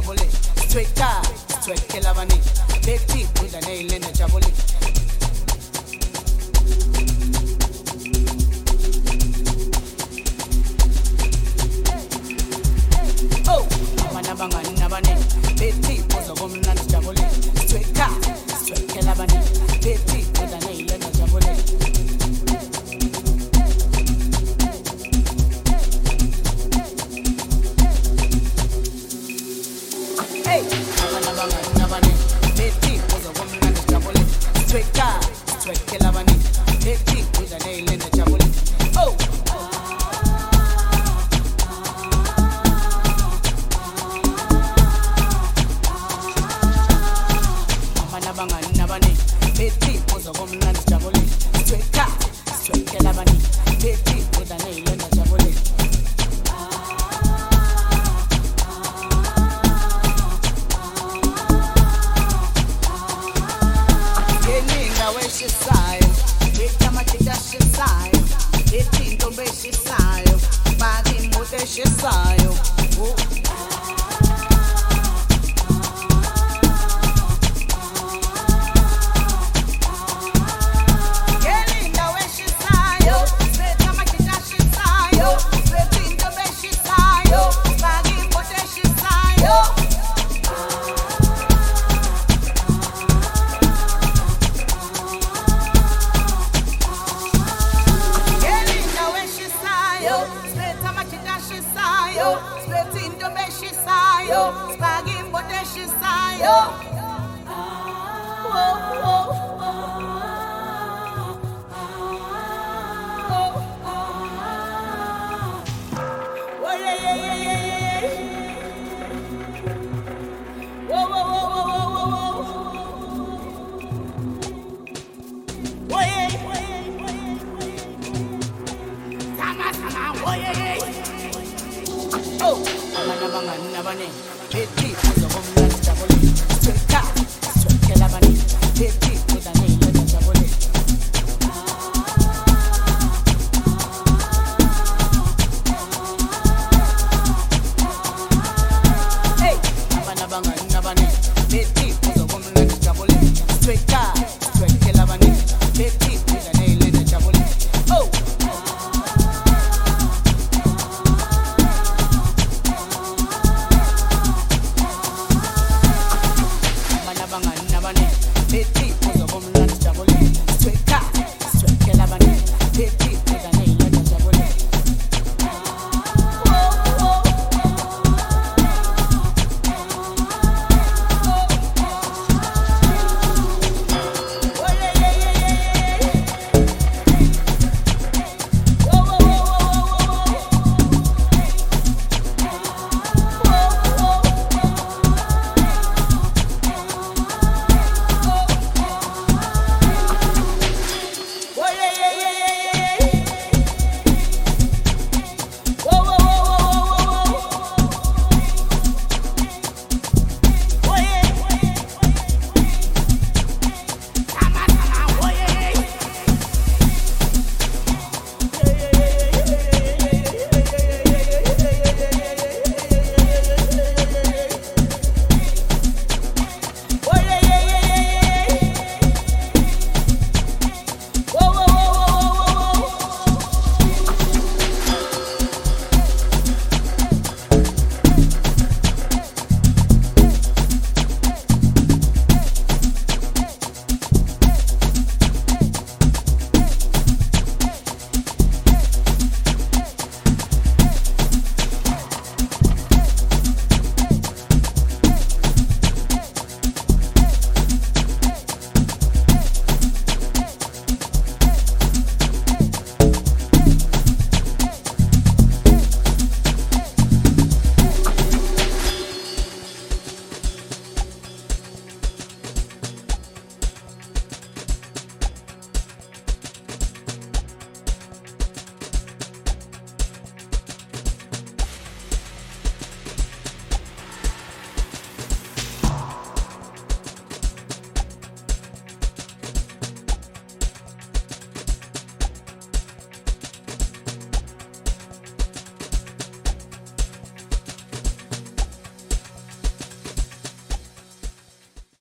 jabuli. Straight car, straight kilabani. Big teeth with a nail in the jabuli. Oh, manabanga nabane. Big teeth was a woman and jabuli. Straight car, straight kilabani. Big teeth with a nail in the jabuli. Hey, nabane. Big teeth was a woman and jabuli. Straight car, straight kilabani. Big teeth with a nail in the jabuli. Oh. Nabane, big teeth was a woman and jabuli. Straight car, straight kilabani. Big teeth with a nail in the jabuli. Gelinga where she sayo, big tamatika she sayo, big tinto be she sayo, bagi mote she sayo. Spaghetti, but she sayo.